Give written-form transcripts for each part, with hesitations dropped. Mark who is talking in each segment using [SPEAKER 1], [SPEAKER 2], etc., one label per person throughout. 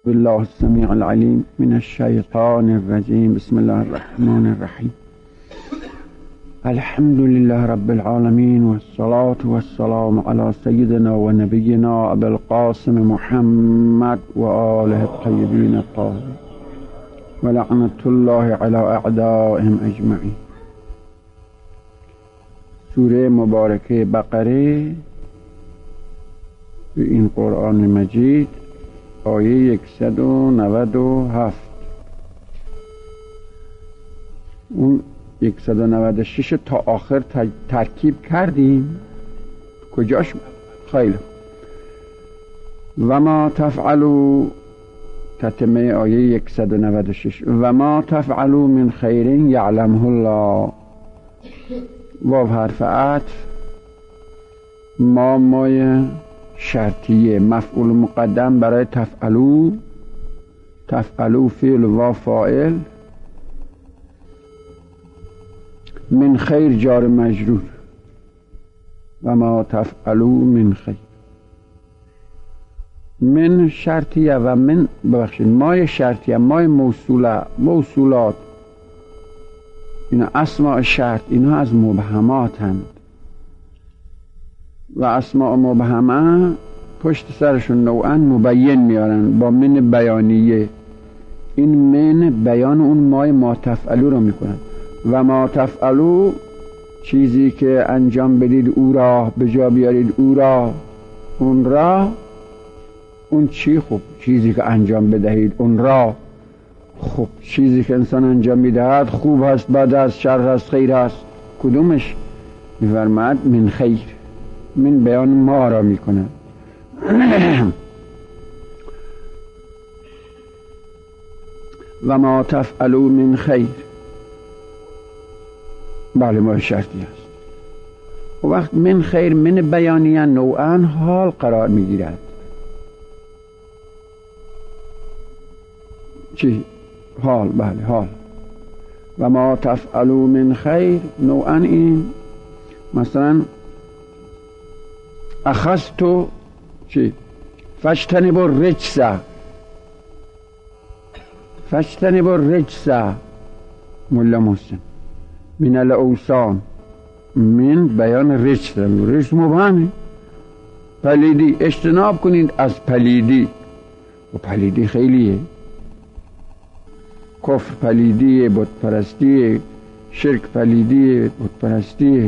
[SPEAKER 1] بالله السميع العليم من الشيطان الرجيم. بسم الله الرحمن الرحيم. الحمد لله رب العالمين، والصلاة والسلام على سيدنا ونبينا أبي القاسم محمد وآله الطيبين الطاهرين، ولعنة الله على أعدائهم أجمعين. سوره مبارکه بقره به این قرآن مجید آیه 197. اون 196 تا آخر ترکیب کردیم. کجاش؟ خیلی. و ما تفعلوا، تتمه آیه 196. و ما تفعلوا من خیر یعلمه الله. واو حرف عطف، ما مای شرطیه، مفعول مقدم برای تفعلو. تفعلو فعل و فاعل، من خیر جار مجرور. و ما تفعلو من خیر، من شرطیه و من ببخشید مای شرطیه، مای موصولات، اینا اسماء شرط، اینا از مبهمات هند و اسماء مبهمه پشت سرشون نوعا مبین میارن با من بیانیه. این من بیان اون مای ما تفعلو رو میکنن. و ما تفعلو، چیزی که انجام بدید او را، به جا بیارید او را، اون را، اون چی؟ خوب چیزی که انجام بدهید اون را. خب چیزی که انسان انجام میدهد خوب هست، بد هست، شر هست، خیر هست، کدومش؟ میفرماید من خیر، من بیان ما را میکنه. و ما تفعلوا من خیر، بله ما شرطی هست. و وقت من خیر من بیانیه نوعا حال قرار میگیرد. چی؟ حال، بله حال. و ما تفعلوا من خیر نوعا این، مثلا اخذتو چی؟ فاجتنبوا الرجس، فاجتنبوا الرجس مولا محسن من الاوثان. من بیان رجس، رجس مبهمه، پلیدی، اجتناب کنید از پلیدی. و پلیدی خیلیه، کفر پلیدیه، بت پرستیه، شرک پلیدیه، بت پرستیه،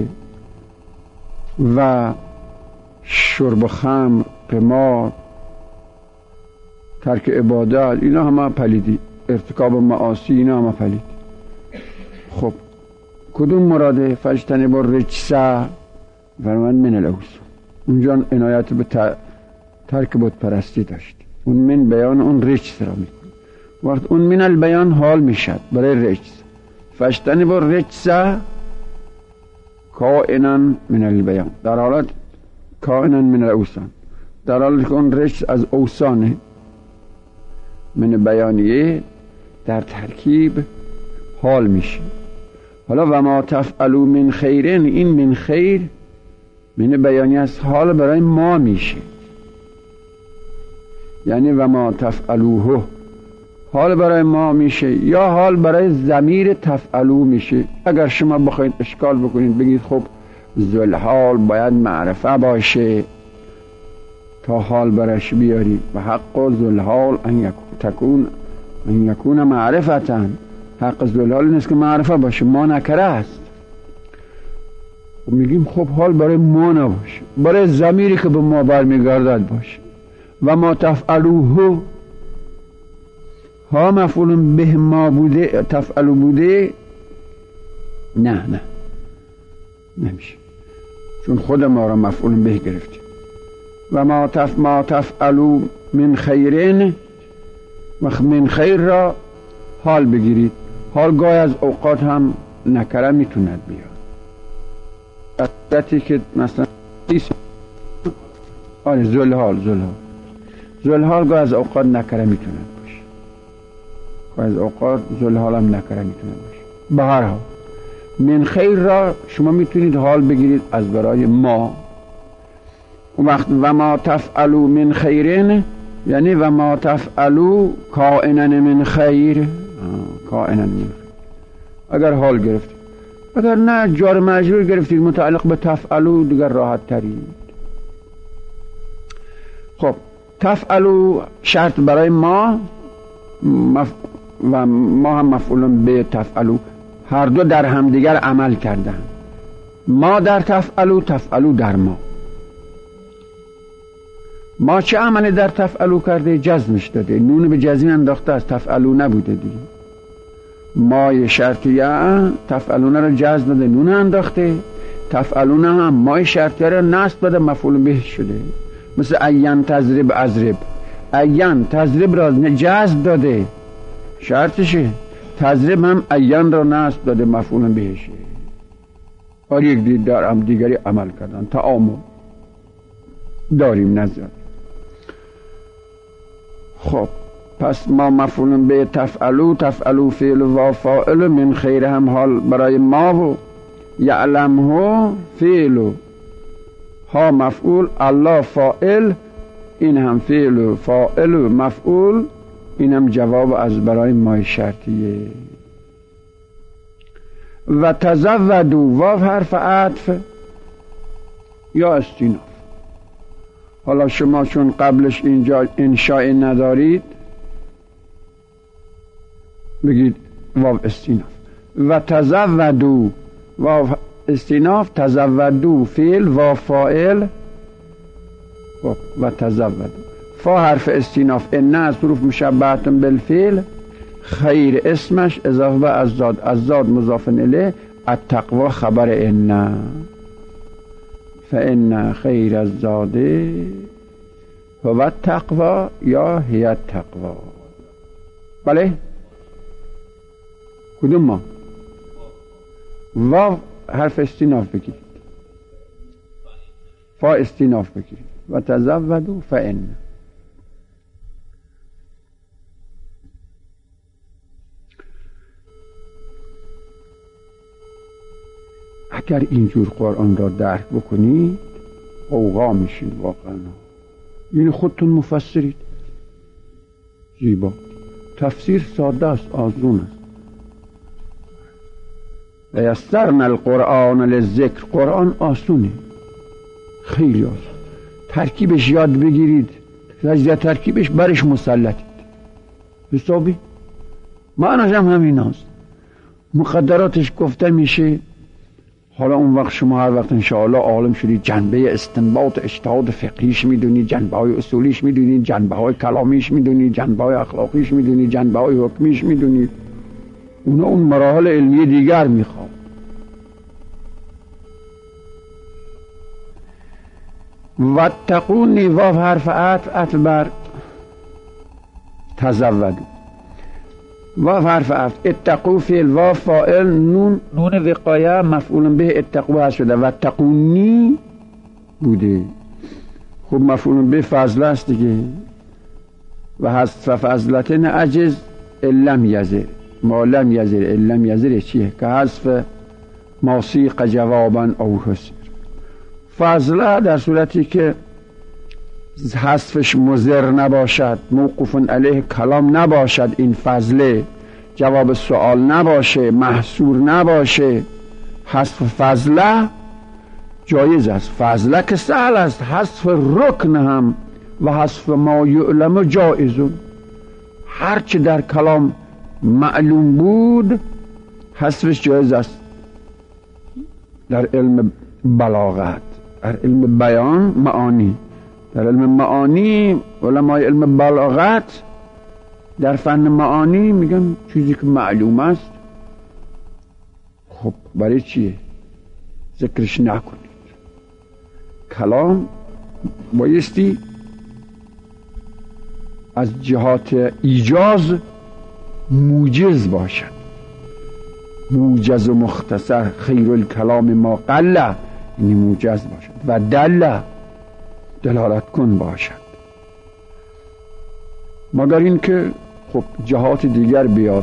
[SPEAKER 1] و شرب خمر، قمار، ترک عبادت، اینا همه پلیدی، ارتکاب معاصی، اینا همه پلید. خب کدوم مراده؟ فاجتنبوا الرجس، فرمان من الاوثان. اونجا عنایت به ترک بت پرستی داشت. اون من بیان اون رجس را میکنه. وقت اون من البیان حال میشد برای رجس. فاجتنبوا الرجس کائنا من البیان، در حالت کائنا من الاوثان، در حالت که اون رجس از اوثانه، من بیانیه در ترکیب حال میشه. حالا و ما تفعلوا من خیرن، این من خیر من بیانیه از حال برای ما میشه. یعنی و ما تفعلوه حال برای ما میشه، یا حال برای ضمیر تفعلو میشه. اگر شما بخواید اشکال بکنید بگید خب ذوالحال باید معرفه باشه تا حال برش بیاری، و حق ذوالحال ان یکون معرفتا. حق ذوالحال نیست که معرفه باشه، ما نکره است. و میگیم خب حال برای ما نباشه، برای ضمیری که به ما برمیگردد باشه. و ما تفعلوه، ها مفعول به ما بوده، تفعلو بوده، نه نمیشه، چون خود ما را مفعول به گرفتیم. و ما تفعلو من خیرین، و من خیر را حال بگیرید. حال گاهی از اوقات هم نکره میتوند بیاد. عدتی که مثلا ذوالحال گاهی از اوقات نکره میتوند باشه، گاهی از اوقات ذوالحال هم نکره میتوند باشه. به هر حال من خیر را شما میتونید حال بگیرید از برای ما. وقت و ما تفعلوا من خیرین یعنی و ما تفعلوا کائنا من خیر، کائنا من خیر اگر حال گرفتید، اگر نه جار مجرور گرفتید متعلق به تفعلوا دیگر راحت ترید. خب تفعلوا شرط برای ما و ما هم مفعول به تفعلوا، هر دو در همدیگر عمل کردن. ما در تفعلوا، تفعلوا در ما. ما چه عملی در تفعلوا کرده؟ جزمش داده، نون به جزم انداخته، از تفعلوا نبوده دیگه. مای شرطیه تفعلون رو جزم داده، نون انداخته. تفعلون هم مای شرطیه رو نصب داده، مفعول به شده. مثل عین تضرب اضرب، عین تضرب را جزم داده شرطشه، تضرب هم عین را نصب داده مفعول بهشه. اور یک در هم دیگری عمل کردن، تعامل داریم نظر. خب پس ما مفعول به تفعلوا، تفعلوا فعل و فاعل، من خیر هم حال برای ما و یعلمه فعل ها مفعول، الله فاعل، این هم فعل و فاعل و مفعول، این هم جواب از برای ما شرطیه. و تزودوا واو حرف عطف یا استیناف. حالا شما چون قبلش اینجا انشاء ندارید بگید واو استیناف. و تزودوا واو استیناف، تزودوا فعل و فاعل و تزودوا فا حرف استیناف، ان از حروف مشبهه بالفعل، خیر اسمش اضافه به ازداد، ازداد مضاف الیه، التقوا خبر ان، فان خیر الزاد هو التقوا یا هی التقوا. بله کدوم ما؟ واو حرف استیناف بگیرید، فا استیناف بگیرید، و تزودوا فان. اگر اینجور قرآن را درک بکنید غوغا میشید واقعا. یعنی خودتون مفسرید، زیبا. تفسیر ساده است، آسون است. و یسرنا القرآن للذکر، قرآن آسونه، خیلی آسون. ترکیبش یاد بگیرید، سجده ترکیبش برش مسلطید حسابی. معناش هم همین است، مقدراتش گفته میشه. حالا اون وقت شما هر وقت انشاءالله عالم شدید، جنبه استنباط اجتهاد فقهیش میدونید، جنبه های اصولیش میدونید، جنبه های کلامیش میدونید، جنبه های اخلاقیش میدونید، جنبه های حکمیش میدونید. اون مراحل علمی دیگر میخواد. واتقونی واو حرف عطف بر تزودوا، واو حرف عطف، اتقوا فعل واو فاعل، نون وقایه مفعول به اتقوا شده، واتقونی بوده. خب مفعول به فضله است دیگه. و حذف فضلتن عجز لم یزر، ما لم یزر لم یزر چیه؟ که حذف ماسیق جوابا او حسر. فضله در صورتی که حذفش مضر نباشد، موقوف علیه کلام نباشد، این فضله جواب سوال نباشه، محصور نباشه، حذف فضله جایز است. فضله که سهل است، حذف رکن هم و حذف ما یعلم جایزون. هرچه در کلام معلوم بود حذفش جایز است. در علم بلاغت، در علم بیان معانی، در علم معانی علمای علم بلاغت در فن معانی میگن چیزی که معلوم است خب برای چیه ذکرش نکنید. کلام بایستی از جهات ایجاز موجز باشد، موجز و مختصر. خیر الکلام ما قل، یعنی موجز باشد، و دل دلالت کن باشد. مگر این که خب جهات دیگر بیاد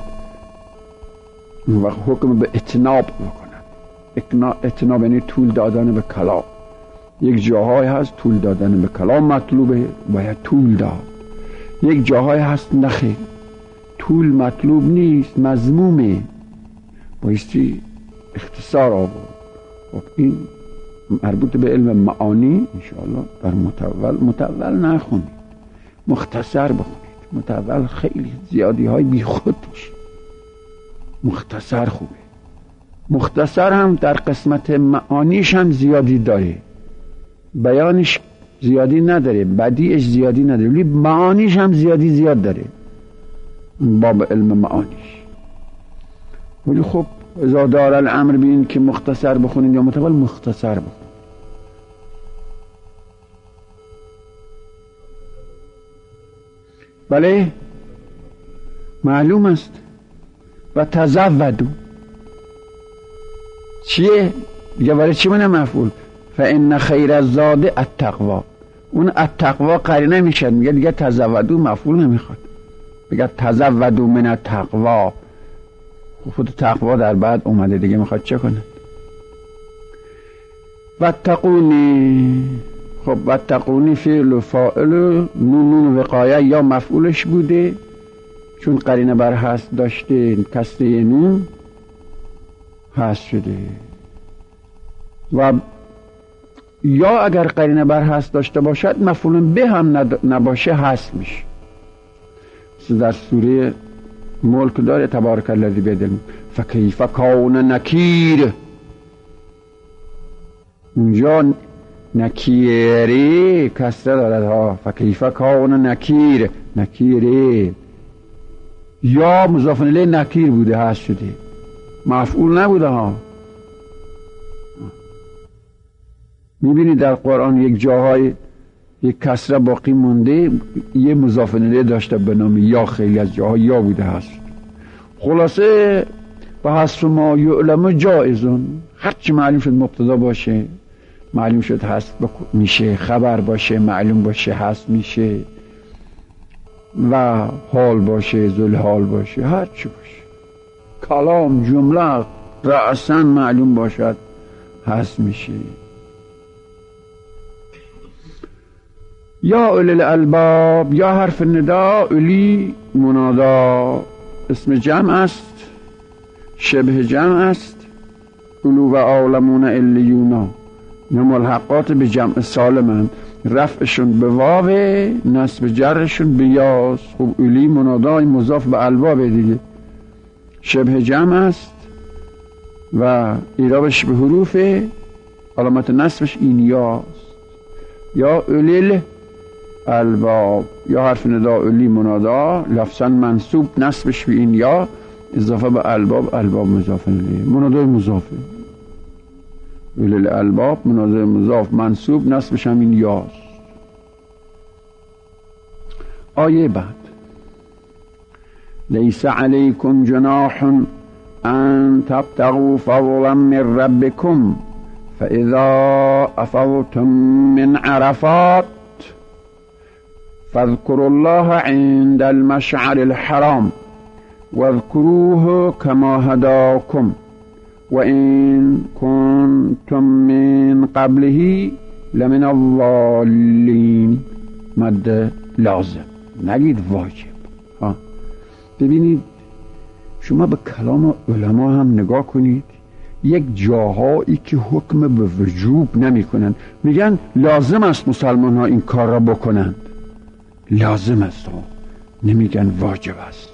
[SPEAKER 1] و حکم به اتناب بکنن. اتناب یعنی طول دادن به کلام. یک جاهای هست طول دادن به کلام مطلوبه، باید طول داد. یک جاهای هست نخیر، طول مطلوب نیست، مضمومه، بایستی اختصار آورد. خب این مربوط به علم معانی انشاءالله در متول نخونید، مختصر بخونید. متول خیلی زیادی های بی خود میشه، مختصر خوبه. مختصر هم در قسمت معانیش هم زیادی داره، بیانش زیادی نداره، بدیعش زیادی نداره، ولی معانیش هم زیاد داره، باب علم معانیش. ولی خب اذا دار الامر بین که مختصر بخونید یا متول، مختصر بخونید. بله معلوم است. و تزودوا چیه؟ دیگه برای چی منه مفعول؟ فان خیر الزاد التقوا. اون التقوا قرینه میشه، میگه دیگه تزودوا مفعول نمیخواد، بگه تزودوا من التقوا. خود تقوا در بعد اومده دیگه، میخواد چه کنه؟ واتقونی. خب واتقونی فعل و فاعل، نون وقایه یا مفعولش بوده چون قرینه بر هست داشته، کسره نون هست شده. و یا اگر قرینه بر هست داشته باشد مفعول به هم نباشه هست میشه. در سوره ملک داره تبارک الذی بیده الملک فکیف کان نکیر. اونجا نکیری کسره دارد ها، فکیف کان نکیر، نکیری یا مضاف الیه نکیر بوده هست شده، مفعول نبوده ها. میبینید در قرآن یک جاهای یک کسره باقی مونده، یه مضاف الیه داشته به نام یا، خیلی از جاها یا بوده هست. خلاصه به حسب ما یعلم جائزون، هرچی معلوم شد مبتدا باشه معلوم شد هست میشه، خبر باشه معلوم باشه هست میشه، و حال باشه ذل حال باشه، هرچی باشه، کلام جمله رأساً معلوم باشد هست میشه. یا اولی الالباب، یا حرف ندا، اولی منادا اسم جمع است، شبه جمع است. اولو و عالمون الیونا ملحقات به جمع سالمند، رفعشون به واو، نصب جرشون به یاس. خب اولی منادای مضاف به الباب دیگه، شبه جمع است و ایرابش به حروف، علامت نصبش این یاست. یا اولیل الباب، یا حرف ندا اولی منادا لفظا منصوب، نصبش به این یا، اضافه به الباب، الباب مضاف الیه، منادای مضافه. اولیل الباب منادای مضاف منصوب، نصبش هم این یاست. آیه بعد لیس علیکم جناح ان تبتغوا فضلا من ربکم فاذا افضتم من عرفات فاذكروا الله عند المشعر الحرام واذكروه كما هداكم وإن كنتم من قبله لمن الضالين. مد لازم، نگید واجب ها. ببینید شما به کلام علما هم نگاه کنید، یک جاهایی که حکم به وجوب نمی کنند میگن لازم است مسلمان ها این کار را بکنند، لازم است ها، نمیگن واجب است.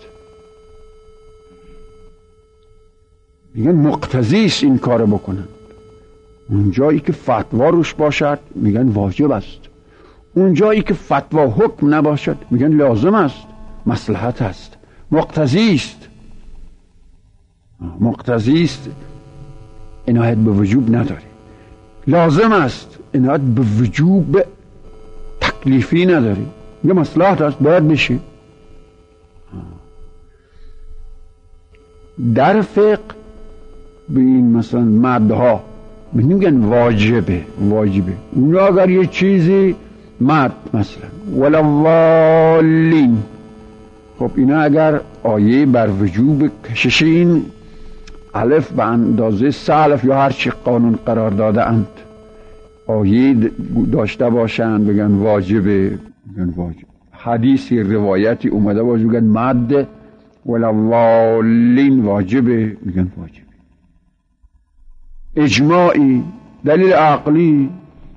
[SPEAKER 1] میگن مقتضی است این کار بکنند. اون جایی که فتوا روش باشد میگن واجب است، اون جایی که فتوا حکم نباشد میگن لازم است، مصلحت است، مقتضی است. مقتضی است عنایت به وجوب نداره، لازم است عنایت به وجوب تکلیفی نداره، یه مصلحت است باید بشه. در فقه به این مثلا مدها میگن واجبه، اونا اگر یه چیزی مد مثلا ولوالین، خب اینا اگر آیه بر وجوب کشش این الف به اندازه سلف یا هر چی قانون قرار داده اند آیه داشته باشند بگن واجبه، بگن واجب، حدیثی روایتی اومده باشه میگن مد ولوالین واجبه، میگن واجبه. اجماعی، دلیل عقلی،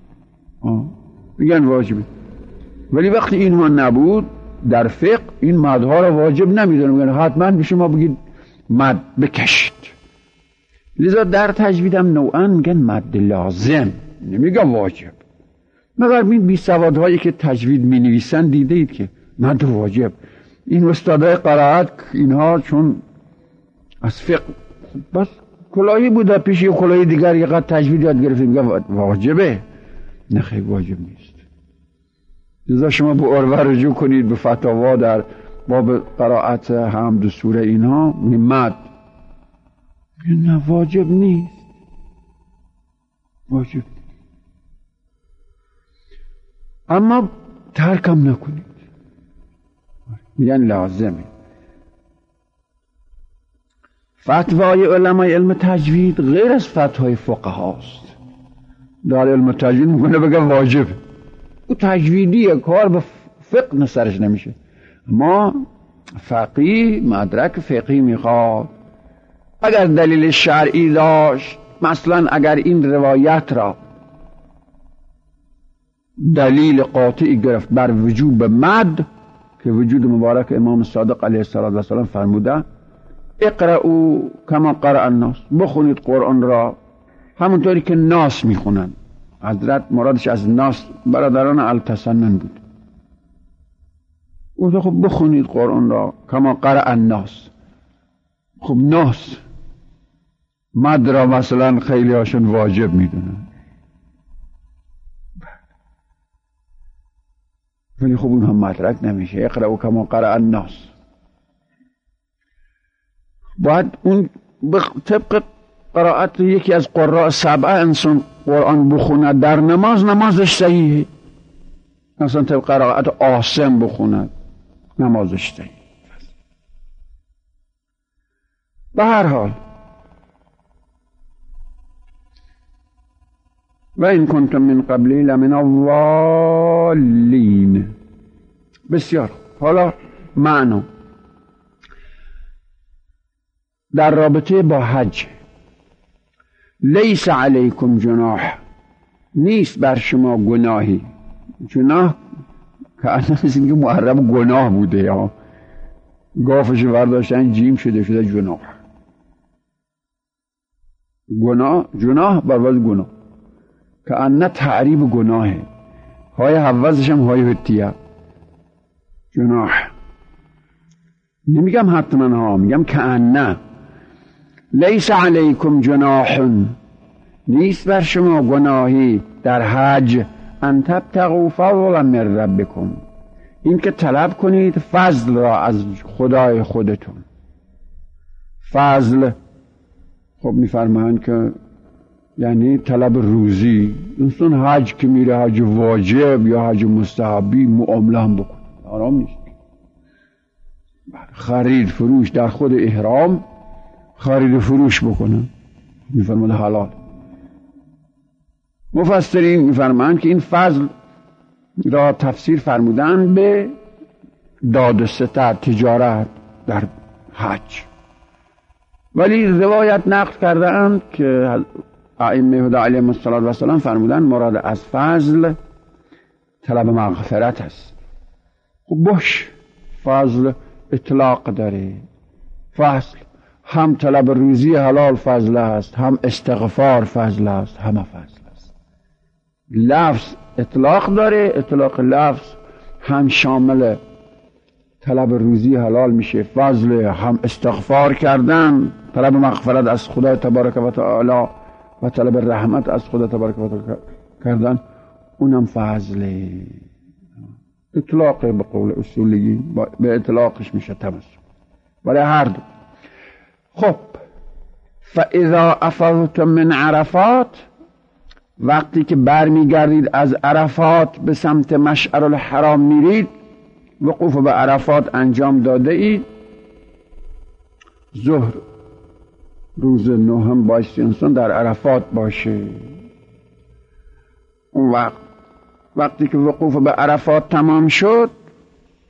[SPEAKER 1] میگن واجبه. ولی وقتی اینها نبود در فقه این مدها را واجب نمیدونن، میگن حتما شما بگید مد بکشید. لذا در تجویدم نوعا میگن مد لازم، نمیگن واجب. مگر این بی سوادهایی که تجوید می نویسن دیده اید که مد واجب. این استادای قرائت اینها چون از فقه بس کلاهی بوده پیش یه کلاهی دیگر یه قد تجوید یاد گرفته میگه واجبه. نه خیلی واجب نیست. لذا شما به عروه رجوع کنید به فتاوا در باب قرائت حمد سوره اینها مد نه واجب نیست، واجب نیست. اما ترکم نکنید، میگن لازمه. فتوای علمای علم تجوید غیر از فتوای فقهاست. در علم تجوید میکنه بگم واجبه، او تجویدیه، کار به فقه سرش نمیشه. ما فقیه مدرک فقهی میخواد. اگر دلیل شرعی داشت، مثلا اگر این روایت را دلیل قاطعی گرفت بر وجوب مد که وجود مبارک امام صادق علیه السلام فرموده اقرأوا کما قرأ الناس، بخونید قرآن را همونطوری که ناس میخونن. حضرت مرادش از ناس برادران التسنن بود. او خب بخونید قرآن را کما قرأ الناس. خب ناس مد را مثلا خیلی هاشون واجب میدونن، ولی خب اون هم مدرک نمیشه. اقرأوا کما قرأ الناس باید اون طبق قرائت یکی از قراء سبعه انسان قرآن بخوند در نماز، نمازش صحیحه. مثلا طبق قرائت عاصم بخوند نمازش صحیحه. به هر حال و این کنتم من قبلی لمن الضالین. بسیار. حالا معنا در رابطه با حج، لیس علیکم جناح، نیست بر شما گناهی. جناح که اصلا که معرب گناه بوده، یا گافش برداشتن جیم شده جناح. جناح برواز گناه که انه تعریب گناهه، های حوضش هم های هتیه. جناح نمیگم حتما ها، میگم که انه. لیس علیکم جناح، نیست بر شما گناهی در حج ان تبتغوا فضلا من ربکم، این که طلب کنید فضل را از خدای خودتون. فضل خب میفرمایند که یعنی طلب روزی. انسان حج که میره حج واجب یا حج مستحبی معامله هم بکنه، آرام نیست. خرید فروش در خود احرام خرید فروش بکنه، میفرماید حلال. مفسرین میفرمایند که این فضل را تفسیر فرمودن به داد و ستد، تجارت در حج. ولی روایت نقل کردند که ائمه هدی علیهم السلام فرمودن مراد از فضل طلب مغفرت است. خب باش، فضل اطلاق داره. فضل هم طلب روزی حلال فضل است، هم استغفار فضل است، همه فضل است. لفظ اطلاق داره، اطلاق لفظ هم شامل طلب روزی حلال میشه، فضل هم استغفار کردن، طلب مغفرت از خدا تبارک و تعالی و طلب رحمت از خدا تبارک و تعالی کردن، اونم فضله. اطلاق به قول اصولی به اطلاقش میشه تمسک برای هر دو. خب فاذا افضتم من عرفات، وقتی که برمیگردید از عرفات به سمت مشعر الحرام میرید، وقوف به عرفات انجام داده اید، ظهر روز نهم بایستی انسان در عرفات باشه. اون وقتی که وقوف به عرفات تمام شد،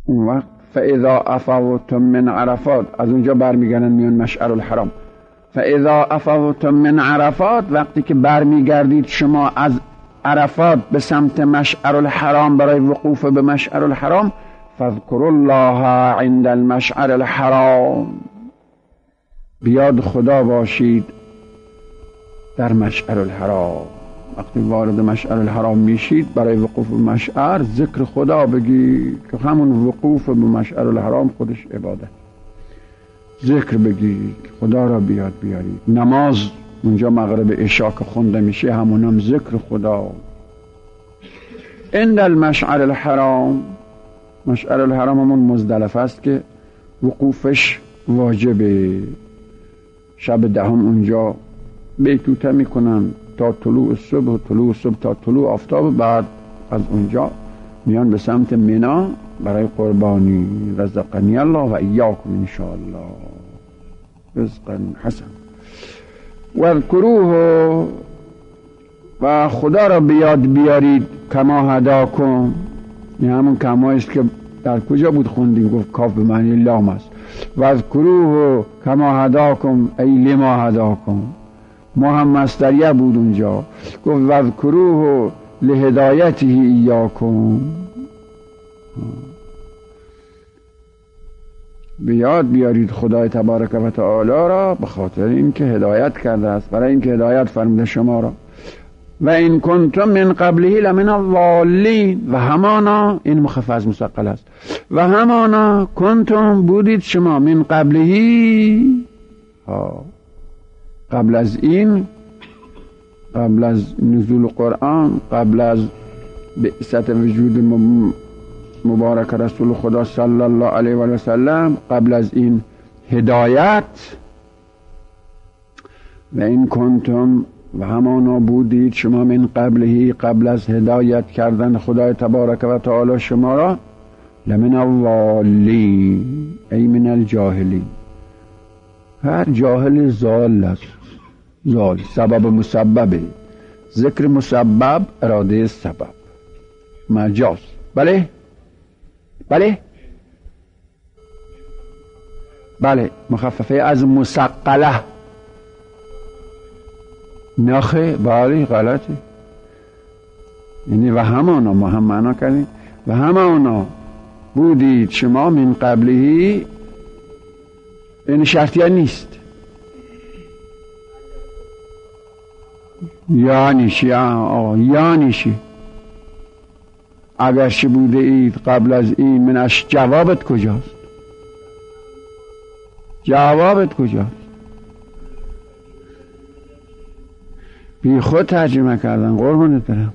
[SPEAKER 1] اون وقت فاذا افضتم من عرفات، از اونجا برمیگردن میان مشعر الحرام. فاذا افضتم من عرفات، وقتی که برمیگردید شما از عرفات به سمت مشعر الحرام برای وقوف به مشعر الحرام، فاذکروا الله عند المشعر الحرام، بیاد خدا باشید در مشعر الحرام. وقتی وارد مشعر الحرام میشید برای وقوف به مشعر ذکر خدا بگید که همون وقوف به مشعر الحرام خودش عبادت. ذکر بگید، خدا را بیاد بیارید. نماز اونجا مغرب عشا که خونده میشه همونم ذکر خدا. عند المشعر الحرام، مشعر الحرام همون مزدلفه است که وقوفش واجبه. شب دهم اونجا بیتوته میکنن تا طلوع صبح و طلوع صبح تا طلوع آفتاب. بعد از اونجا میان به سمت منی برای قربانی. رزقنی الله و ایاکم ان شاء الله رزقا حسن. واذکروه، و خدا را بیاد بیارید. کما هداکم، این همون کما است که در کجا بود خوندیم؟ گفت کاف به معنی لام است. واذکروه کما هداکم ای لما هداکم. ما هم مصدریه بود اونجا. گفت واذکروه لهدایته ایاکم، بیاد بیارید خدای تبارک و تعالی را به خاطر اینکه هدایت کرده است، برای اینکه هدایت فرموده شما را. و این کنتم من قبله لمن الضالین، و همانا، این مخفف مثقل است، و همانا کنتم بودید شما من قبله، قبل از این، قبل از نزول قرآن، قبل از بعثت وجود مبارک رسول خدا صلی الله علیه و سلم، قبل از این هدایت. و این کنتم، و همانا بودید شما من قبله، قبل از هدایت کردن خدای تبارک و تعالی شما را، لمن الضالین ای من الجاهلین. هر جاهل ضال است. ضال سبب مسببه، ذکر مسبب اراده سبب، مجاز. بله بله بله، مخففه از مسقله. نخه، بله غلطه. یعنی و همانا، ما هم معنا کردیم و همانا بودید شما من قبلهی، این شرطیه نیست. یعنی چی؟ یعنی چی؟ اگرچه بوده اید قبل از این، منش جوابت کجاست؟ جوابت کجاست؟ بی خود ترجمه کردن، قربونت برم.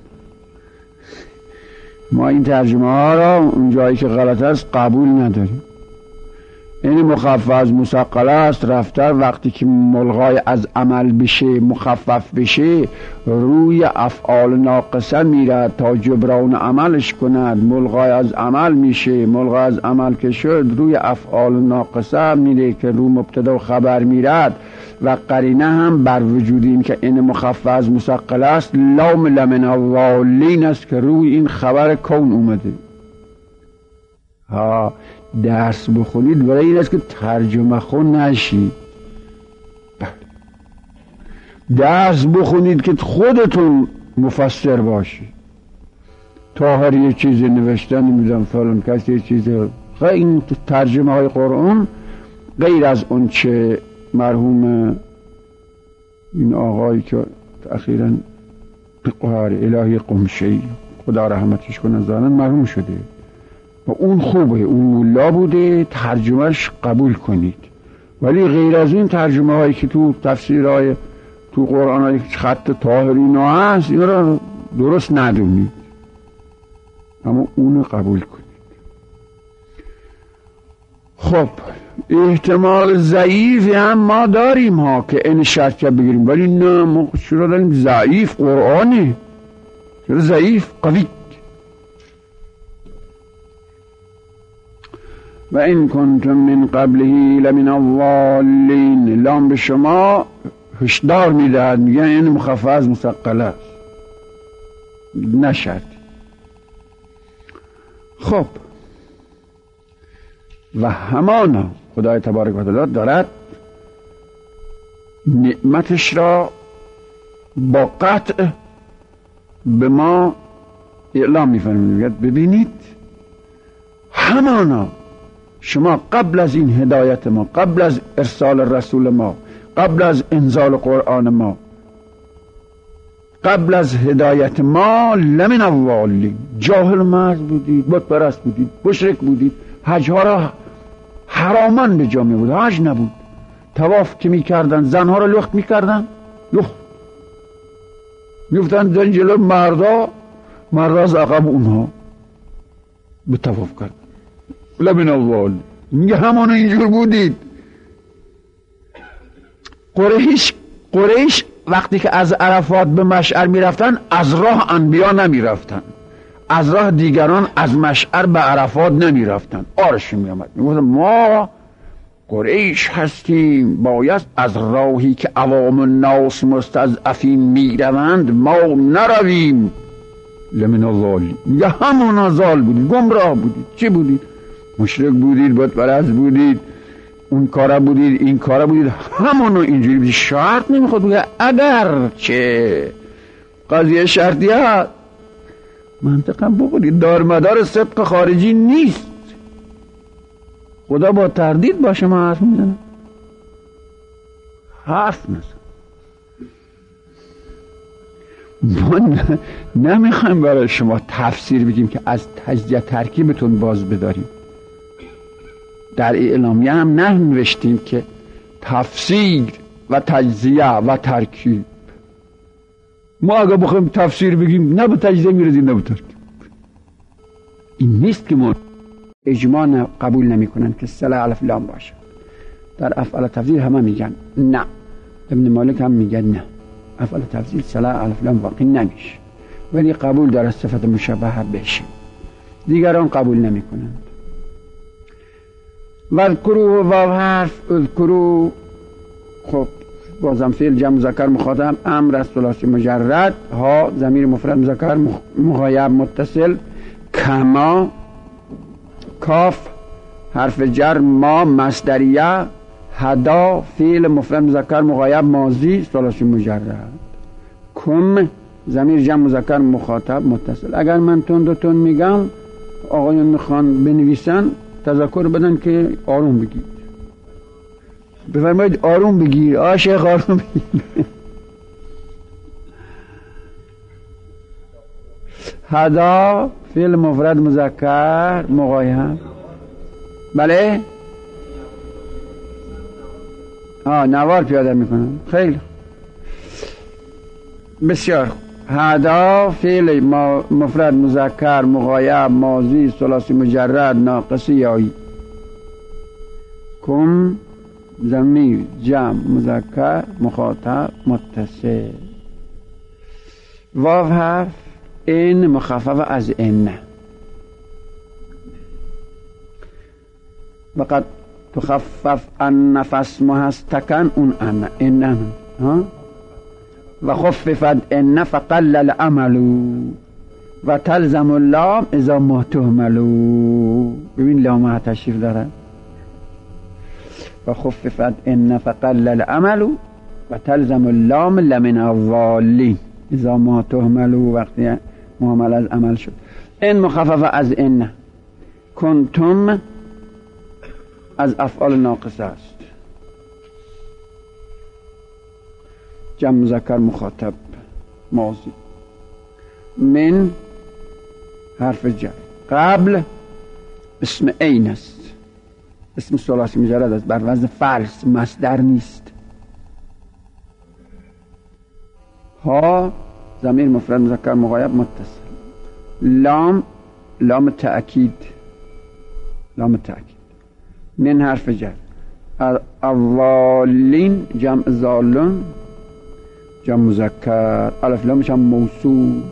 [SPEAKER 1] ما این ترجمه ها را اون جایی که غلط است قبول نداریم. این مخفف مسقل است. رفتار وقتی که ملغای از عمل بشه، مخفف بشه، روی افعال ناقصه میره تا جبران عملش کند. ملغای از عمل میشه، ملغای از عمل که شد روی افعال ناقصه میره که رو مبتدا و خبر میرد. و قرینه هم بر وجود این که این مخفف مسقل است، لام لمن الضالین است که روی این خبر کون اومده. درس بخونید برای این است که ترجمه خون نشید. درس بخونید که خودتون مفسر باشید. طاهر یه چیزی نوشتن، نمیدونم فلان کسی یه چیزی. این ترجمه های قرآن غیر از اون چه مرحوم این آقایی که اخیراً قهار الهی قمشی خدا رحمتش کنه زانن مرحوم شده و اون خوبه، اون مولا بوده، ترجمهش قبول کنید. ولی غیر از این ترجمه هایی که تو تفسیرهای تو قرآن های خط طاهرینا هست، این را درست ندونید، اما اون قبول کنید. خب احتمال ضعیف هم ما داریم ها که این شرط بگیریم، ولی نه، ما چرا داریم ضعیف؟ قرآنه. چرا ضعیف؟ قوی. و این کنتم من قبله لمن الضالین، لام به شما هشدار میدهد، میگه این مخفف مسقله است، نه شرط. خب و همانا خدای تبارک و تعالی دارد نعمتش را با قطع به ما اعلام می‌فرماید. ببینید همانا شما قبل از این هدایت ما، قبل از ارسال رسول ما، قبل از انزال قرآن ما، قبل از هدایت ما لمن الضالین، جاهل مرز بودید، بت پرست بودید، مشرک بودید، حج‌ها را حرامان به جا می‌برد، حج نبود. طواف که می‌کردن زنها را لخت می‌کردن، لخت می‌افتادن در جلو مردا از عقب اونها به طواف کردن. لمن الضالین میگه همانا اینجور بودید. قریش وقتی که از عرفات به مشعر میرفتن از راه انبیا نمیرفتن، از راه دیگران از مشعر به عرفات نمیرفتن، آرش میامد میگفتن ما قریش هستیم، باید از راهی که عوام الناس مستضعفین میروند ما نرویم. لمن الضالین میگه همانا ضال بودید، گمراه بودید. چی بودید؟ مشرک بودید، بت پرست بودید، اون کارا بودید، این کارا بودید، همانا اینجوری بودید. شرط نمیخواد بگه اگر چه قضیه شرطی هست منطقا بگید. دارمدار صدق خارجی نیست. خدا با تردید با شما حرف میزنه، حرف نزن. ما نمیخوایم برای شما تفسیر بگیم که از تجزیه ترکیبتون باز بداریم. در اعلامیه هم ننوشتیم که تفسیر و تجزیه و ترکیب. ما اگه بخوایم تفسیر بگیم نه به تجزیه میرسیم نه به ترکیب. این نیست که ما اجماع قبول نمی کنن که صله الف لام باشه. در افعال تفضیل همه میگن نه، ابن مالک هم میگن نه، افعال تفضیل صله الف لام واقع نمیشه، ولی قبول داره صفت مشابهه بشه. دیگران قبول نمی کنند. واذکروا و حرف اذکروا، خب بازم فعل جمع مذکر مخاطب، امر از ثلاثی مجرد، ها ضمیر مفرد مذکر مغایب متصل، کما کاف حرف جر، ما مصدریه، هدا فعل مفرد مذکر مغایب ماضی ثلاثی مجرد، کم ضمیر جمع مذکر مخاطب متصل. اگر من تند میگم آقایون میخوان بنویسن تذکر بدن که آروم بگید. بفرمایید آروم بگیر عاشق، آروم بگیر. هدا فعل مفرد مذکر مغایب، بله نوار پیاده میکنم. خیلی بسیار. هدا فعل مفرد مذکر مغایب ماضی ثلاثی مجرد ناقص یایی، کم ضمیر جمع مذکر مخاطب متصل، واو حرف این مخفف از ان، وقد تخفف النفس مهستکن اون ان ها، و خففت ان فقل العمل و تلزم اللام اذا ما تهملوا. ببین لام تشریف داره. و خففت ان فقل العمل و تلزم اللام لمن الضالین اذا ما تهملوا، وقتی معامل از عمل شد. این مخفف از ان. کنتم از افعال ناقصه است، جمع مذکر مخاطب ماضی. من حرف جر، قبل اسم عین است، اسم ثلاثی مجرد است، بر وزن فعل مصدر نیست. ها ضمیر مفرد مذکر مغایب متصل، لام تأکید، لام تأکید. من حرف جر، الضالین جمع ضالون جمع مذکر، الف لامش هم موصول.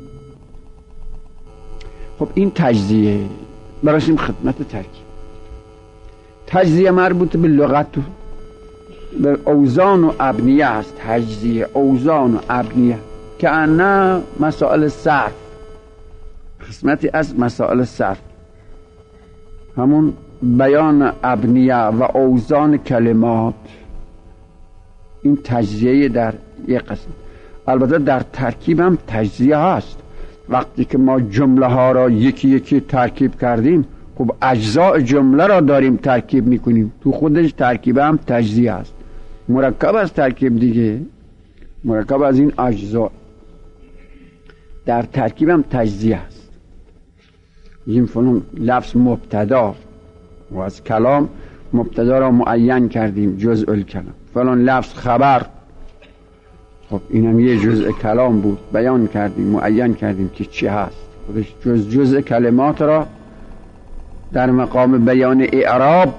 [SPEAKER 1] خب این تجزیه. برسیم خدمت ترکیب. تجزیه مربوط به لغت به اوزان و ابنیه است. تجزیه اوزان و ابنیه که انا مسائل صرف، قسمتی از مسائل صرف، همون بیان ابنیه و اوزان کلمات، این تجزیه در یک قسم. البته در ترکیب هم تجزیه هست. وقتی که ما جمله ها را یکی یکی ترکیب کردیم، خب اجزاء جمله را داریم ترکیب میکنیم، تو خودش ترکیب هم تجزیه است. مرکب از ترکیب دیگه، مرکب از این اجزاء، در ترکیب هم تجزیه است. این فلان لفظ مبتدا و از کلام مبتدا را معین کردیم، جزء الکلام. فلان لفظ خبر، خب اینم یه جزء کلام بود، بیان کردیم، معین کردیم که چی هست. خودش جزء کلمات را در مقام بیان اعراب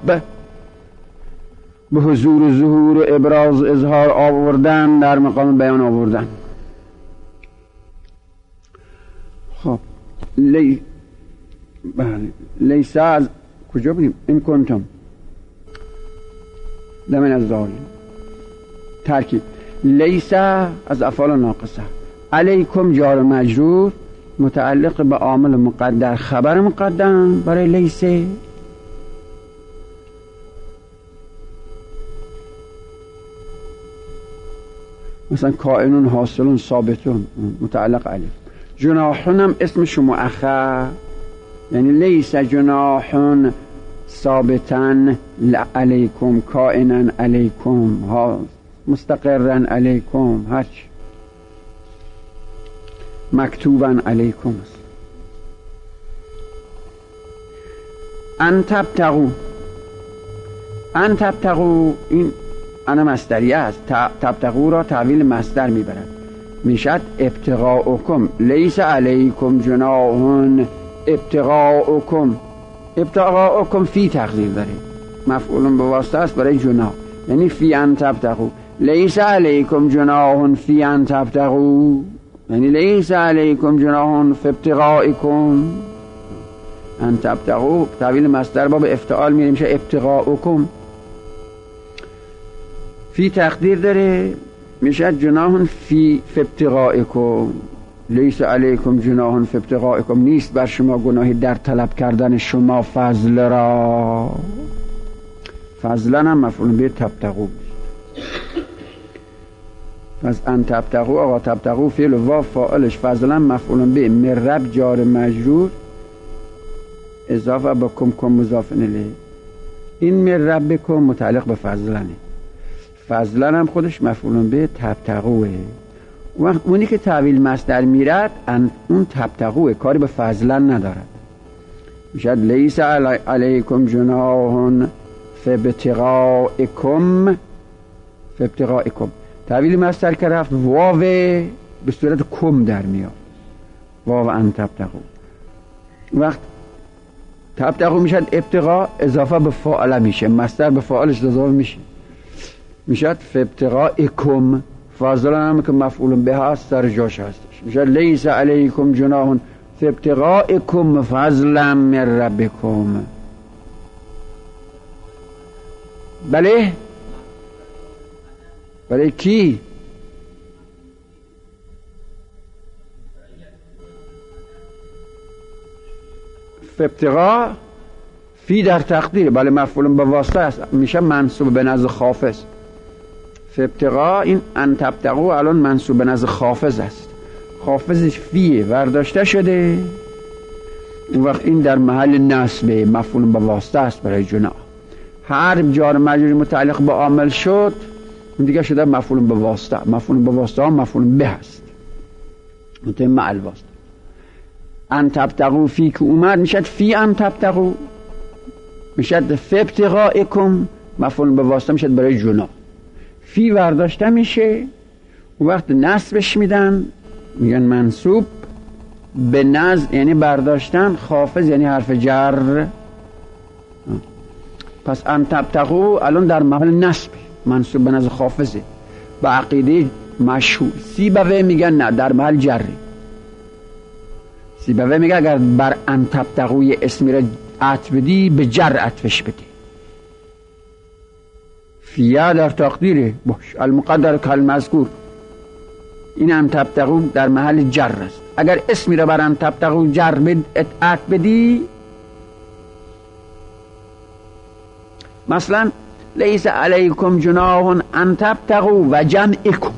[SPEAKER 1] به حضور و ظهور و ابراز اظهار آوردن، در مقام بیان آوردن. خب لیسا از کجا بودیم؟ این کنتم دمن از ظالم. ترکیب لیسا از افعال ناقصه، علیکم جار مجرور متعلق به عامل مقدر، خبر مقدم برای لیسه. مثلا کائنون حاصلون ثابتون متعلق علیکم. جناحون هم اسمش مؤخر، یعنی لیس جناحون ثابتن علیکم، کائنن علیکم، ها مستقرن علیکم، هرچی مکتوبن علیکم. ان تبتغوا، ان تبتغوا این انا مصدریه است. تبتغوا را تحویل مصدر میبرد، میشد ابتغاؤکم. لیس علیکم جناح ابتغاؤکم. ابتغاؤکم فی تقدیر داره، مفعول به واسطه است برای جناح، یعنی فی ان تبتغوا. لیس علیکم جناح فی ان تبتغوا، یعنی لیس علیکم جناح فی ابتغائکم. ان تبتغوا تحویل مصدر باب افتعال میره، میشه ابتغاؤکم. فی تقدیر داره، میشه جناح فی ابتغائکم. لیس علیکم جناح فی ابتغائکم، نیست بر شما گناهی در طلب کردن شما فضل را. فضلا هم مفعول به تبتغوا. پس ان تبتغوا، آقا تبتغوا فعل و فاعلش، فضلا مفعول به، مرب جار مجرور اضافه با کم مضاف الیه. این مرب بکم متعلق به فضلانه، فضلا هم خودش مفعول به تبتغوه. وقت اونی که تحویل مصدر میرد اون تبتغوه، کاری به فضلا ندارد. میشد لیس علیکم جناح فی ابتغائکم. فی ابتغائکم تحویل مصدر که رفت، واو به صورت کم در میاد، واو ان تبتغوا. وقت تبتغوا میشد ابتغاء اضافه به فاعل میشه، مصدر به فاعلش اضافه میشه، میشد فی ابتغائکم. فاضلا هم که مفعول به هست در جاش هستش، میشد لیس علیکم جناح فی ابتغائکم فضلا من ربکم. بله برای کی؟ فی ابتغاء فی در تقدیر، بله مفعول به واسطه است، میشه منصوب به نزد خافض. فی ابتغاء این ان تبتغوا الان منصوب به نزد خافض است، خافضش فیه ورداشته شده، اون وقت این در محل نصب مفعول به واسطه است برای جناح. هر جار مجرور متعلق به عامل شد دیگه شده مفعول به واسطه. مفعول به واسطه هم مفعول به است، متهم الواسطه. ان تبتغوا فی که اومد میشد فی ان تبتغوا، میشد فی ابتغائکم، مفعول به واسطه میشد برای جناح. فی ورداشته میشه، اون وقت نصبش میدن، میگن منصوب به نزد، یعنی برداشتن، خافض یعنی حرف جر. پس ان تبتغوا الان در محل نصب، منصوب به نزد خافضه. به عقیده مشهور سیبوی میگن نه، در محل جره. سیبوی میگه اگر بر ان تبتغوا اسمی را عطف بدی، به جر عطفش بدی. فیه در تقدیره، باش المقدر کالمذکور. این ان تبتغوا در محل جر است. اگر اسمی را بر ان تبتغوا جر عطف بدی، مثلا لیس علیکم جناح ان تبتغوا و جمعکم،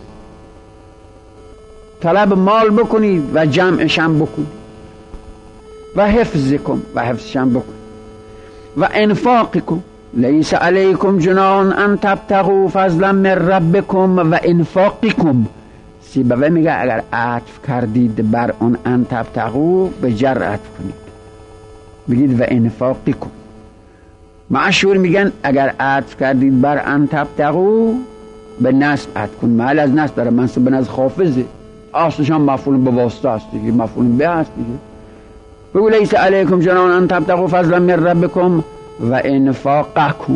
[SPEAKER 1] طلب مال بکنید و جمعشم بکنید، و حفظکم و حفظشم بکنید، و انفاقکم لیس علیکم جناح ان تبتغوا فضلا من ربکم و انفاقکم. سیبوی میگه اگر عطف کردید بر اون ان تبتغوا به جر عطف کنید، بگید و انفاقکم. معشور میگن اگر عطف کردید بر ان تبتغوا به نصب عطف کن، محل از نصب داره، منصوب به نصب خافضه، اصلش هم مفعول به واسطه است دیگه، مفعول به است دیگه. بگو لیس علیکم جناح ان تبتغوا فضلا من ربکم و انفاقکم.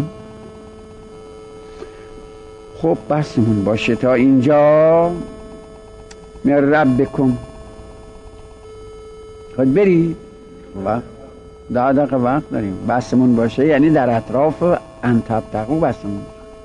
[SPEAKER 1] خب بسمون باشه تا اینجا. من ربکم خود بری و 10 دقیقه وقت داریم، بسمون باشه یعنی در اطراف ان تبتغوا بسمون.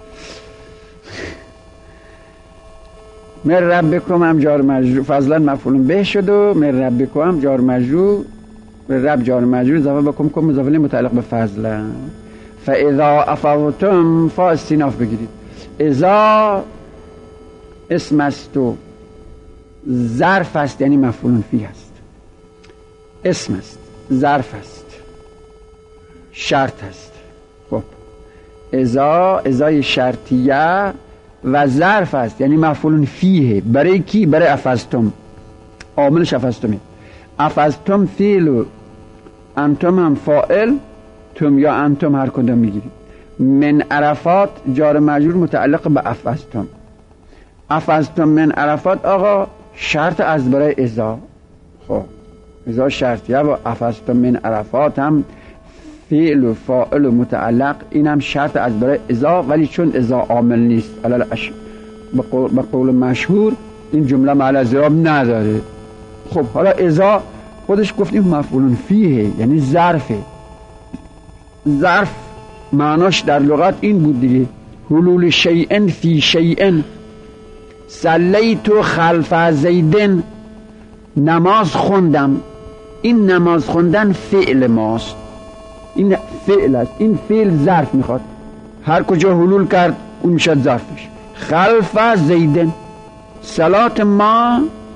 [SPEAKER 1] من ربکم هم جار مجرور، فضلا مفعول به شد و من ربکم هم جار مجرور، رب جار مجرور اضافه بکم کم اضافه متعلق به فضلا. فاذا افضتم فا استیناف بگیرید. اذا اسم است و ظرف است یعنی مفعول فیه است، اسم است، ظرف است، شرط است. خب ازای شرطیه و ظرف است یعنی مفعول فیه. برای کی؟ برای افضتم، عاملش افضتمه. افضتم فعل و انتم هم فاعل، تم یا انتم هر کدام میگیرید. من عرفات جار مجرور متعلق به افضتم. افضتم من عرفات آقا شرط از برای ازا. خب ازا شرطیه و افضتم من عرفات هم فعل و فاعل و متعلق، این هم شرط از برای ازا، ولی چون ازا عامل نیست به قول مشهور این جمله محل اعراب نداره. خب حالا ازا خودش گفتیم مفعول فیه یعنی ظرفه. ظرف معناش در لغت این بود دیگه، حلول شیئن فی شیئن. صلیت خلف زیدن، نماز خوندم. این نماز خوندن فعل ماست، این فعل است، این فعل ظرف میخواد، هر کجا حلول کرد اون میشد ظرفش. خلف زیدن، صلات ما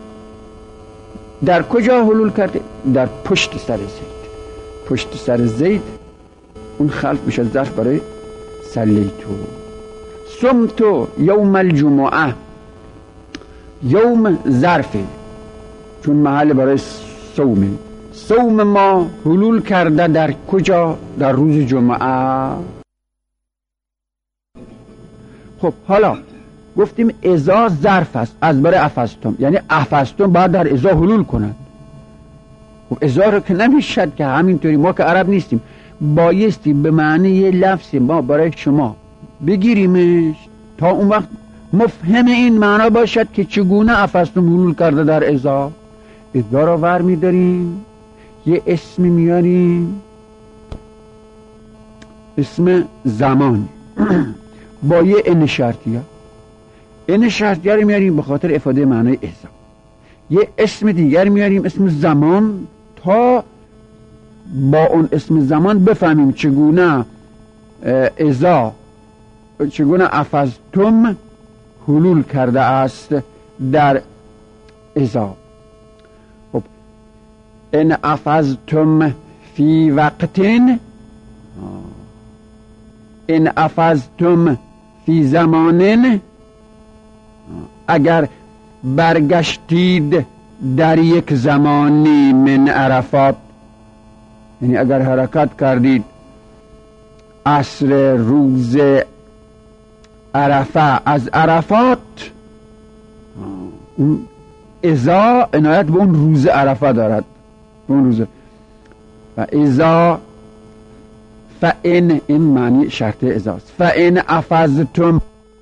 [SPEAKER 1] در کجا حلول کرده؟ در پشت سر زید. پشت سر زید اون خلف میشد ظرف برای صلیتو. صمتو یوم الجمعه، یوم ظرفه چون محل برای صومه. صوم ما حلول کرده در کجا؟ در روز جمعه. خب حالا گفتیم ازا ظرف است از برای افضتم، یعنی افضتم باید در ازا حلول کنند. خب ازا رو که نمیشد که همینطوری، ما که عرب نیستیم، بایستی به معنی یه لفظی ما برای شما بگیریمش تا اون وقت مفهم این معنا باشد که چگونه افضتم حلول کرده در ازا. ازا را ور میداریم، یه اسمی میاریم، اسم زمان با یه ان شرطیه. ان شرطیه رو میاریم به خاطر افاده معنای ازا. یه اسم دیگر میاریم اسم زمان تا با اون اسم زمان بفهمیم چگونه ازا، چگونه افضتم حلول کرده است در ازا. خب ان افضتم فی وقتن، ان افضتم فی زمانن، اگر برگشتید در یک زمانی من عرفات، یعنی اگر حرکت کردید عصر روز عرفه از عرفات، اون ازا عنایت به اون روز عرفه دارد، به اون روز. و ازا فان، این معنی شرط ازاست. فان افضتم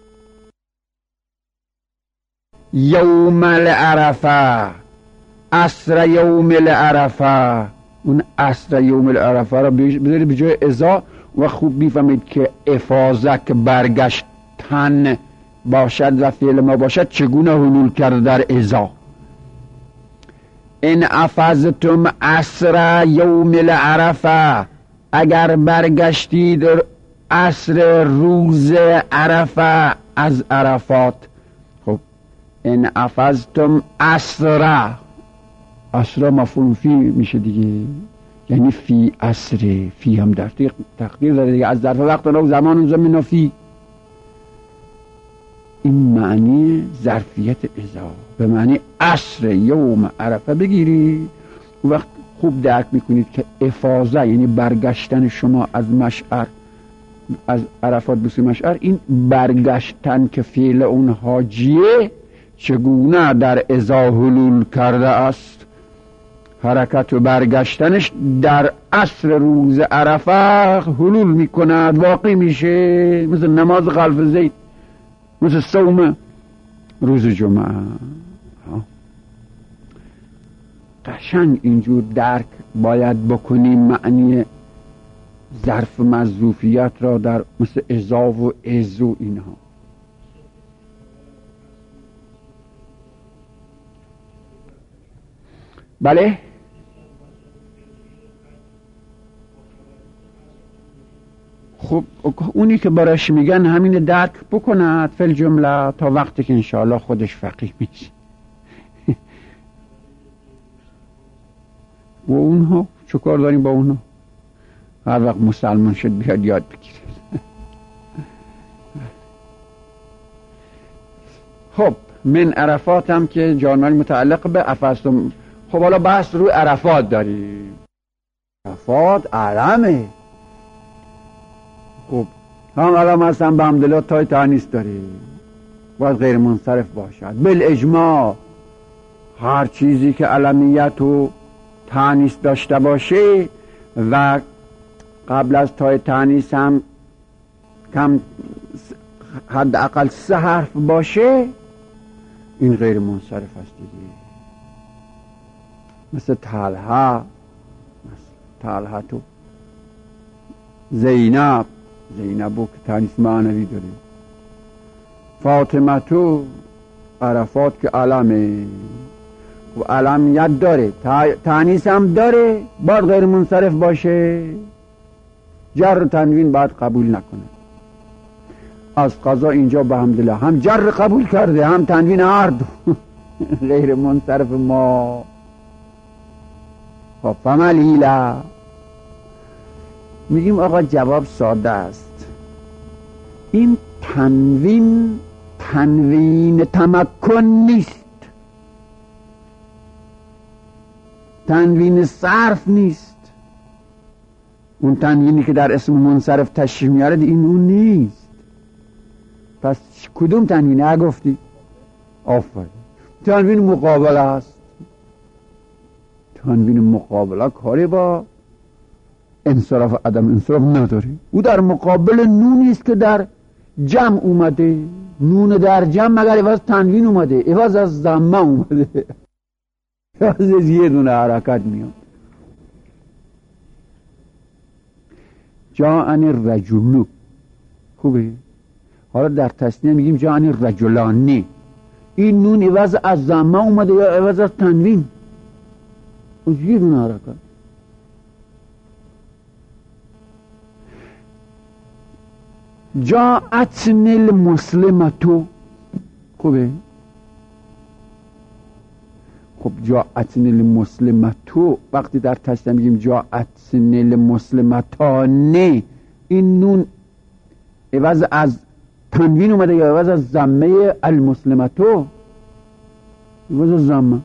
[SPEAKER 1] یوم العرفه عصر یوم العرفه، اون عصر یوم العرفه را بذارید به جای ازا و خوب بیفهمید که افاظه که برگشتن باشد و فعل ما باشد چگونه حلول کرده در ازا. ان افضتم عصر یوم العرفه، اگر برگشتید عصر روز عرفه از عرفات. خب ان افضتم عصر، عصر مفعول فی میشه دیگه، یعنی فی عصر، فی هم در تقدیر داره دیگه، از ظرف وقت و زمان زمین و فی. این معنی ظرفیت اذا به معنی عصر یوم عرفه بگیری. وقت خوب درک میکنید که افاضه یعنی برگشتن شما از مشعر، از عرفات به سوی مشعر، این برگشتن که فعل اون حاجیه چگونه در اذا حلول کرده است. حرکت و برگشتنش در عصر روز عرفه حلول میکند، واقع میشه، مثل نماز خلف زید، مثل صوم روز جمعه. قشنگ اینجور درک باید بکنیم معنی ظرف مظروفیت را در مثل اذا و اذ و اینها. بله خب اونی که براش میگن همین درک بکند فی الجمله تا وقتی که انشاءالله خودش فقیه میشه. و اونها چه کار داریم با اونها؟ هر وقت مسلمان شد بیاد یاد بگیره. خب من عرفات هم که جانمالی متعلق به افستم. خب حالا بحث روی عرفات داریم. عرفات علمه. خب هم علم هستن به حمدالله تای تانیس داریم، باید غیر منصرف باشد بالاجماع. هر چیزی که علمیت و تانیس داشته باشه و قبل از تای تانیس هم کم حداقل 3 حرف باشه، این غیر منصرف است دیگه. مثل طلحه تو زینبو که تانیس معنوی داره، فاطمه تو، عرفات که علمه و علمیت داره، تانیس هم داره، باید غیر منصرف باشه، جر و تنوین باید قبول نکنه. از قضا اینجا به حمدالله هم جر قبول کرده هم تنوین، هر دو غیر منصرف ما. خب فمل هیله، میگیم آقا جواب ساده است. این تنوین تمکن نیست، تنوین صرف نیست. اون تنوینی که در اسم منصرف تشریح میاره این اون نیست. پس کدوم تنوینه گفتی؟ آفرین، تنوین مقابله است. تنوین مقابله کاری با انصراف عدم انصراف نداره. او در مقابل نونی است که در جمع اومده. نون در جمع مگر عوض تنوین اومده، عوض از ضمه اومده، عوض از یه دونه حرکت میاد. جاءنی الرجل، خوبه؟ حالا در تثنیه میگیم جاءنی الرجلانی. این نون عوض از ضمه اومده یا عوض از تنوین؟ از یه دونه حرکت. جاءتنی المسلمتو، خوبه؟ خب جاءتنی المسلمتو وقتی در تشنه میگیم جاءتنی المسلمتانه، این نون عوض از تنوین اومده یا عوض از ضمه المسلمتو؟ عوض از ضمه.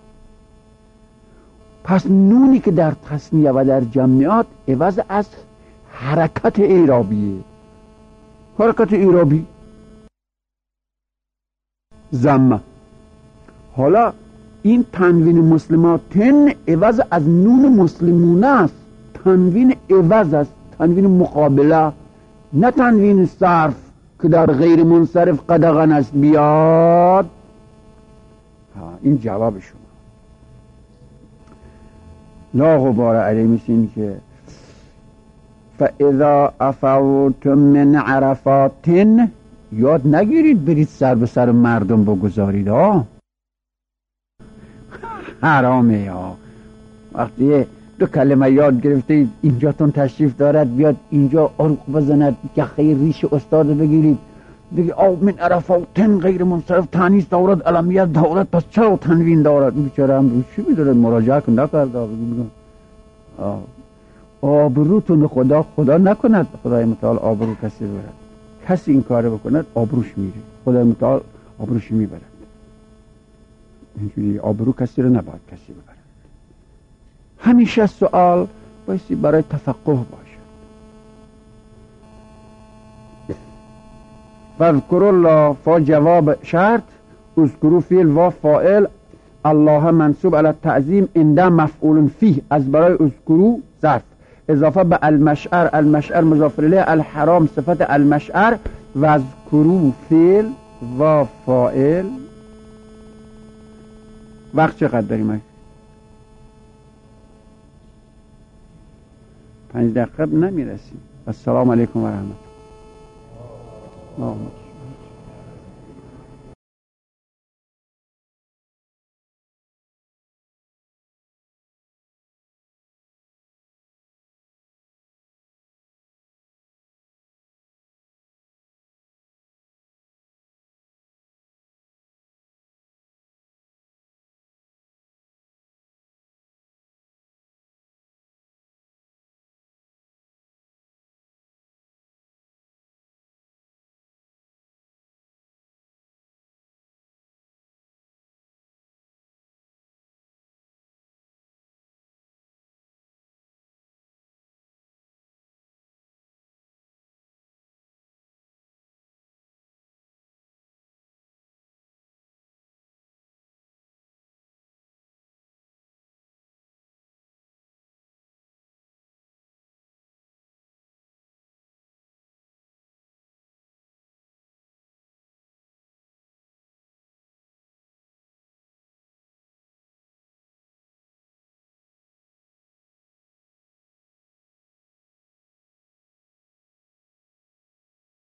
[SPEAKER 1] پس نونی که در تثنیه و در جمعیات عوض از حرکت اعرابیه. حرکت اعرابی ضمه. حالا این تنوین مسلماتن عوض از نون مسلمون است. تنوین عوض است، تنوین مقابله، نه تنوین صرف که در غیر منصرف قدغن است بیاد. این جواب شما. لا غبار علیه، مثل این که فاذا افوتم من عرفات، یاد نگیرید برید سر به سر مردم بگذارید. حرامه. وقتی دو کلمه یاد گرفتید اینجاتون تشریف دارد بیاد اینجا عرق بزند یخه ریش استاد بگیرید دیگه او من عرفاتن غیر منصرف تانیس دارد علمیت دارد پس چرا تنوین دارد بیچاره امروز چی میداره مراجعه کن نکرده آبروتون خدا نکند خدای متعال آبرو کسی برد کسی این کار بکند آبروش میره خدای متعال آبروش میبرد اینجوری آبرو کسی رو نباید کسی ببرد همیشه سوال بایستی برای تفقه باشد فاذکر الله فا جواب شرط اذکرو فیل و فاعل الله منصوب علی التعظیم عنده مفعول فیه از برای اذکرو ظرف اضافه به المشعر مضاف الیه الحرام صفت المشعر و اذکرو فیل و فاعل وقت چقدر داریم 5 دقیقه نمیرسیم. السلام علیکم و رحمت الله.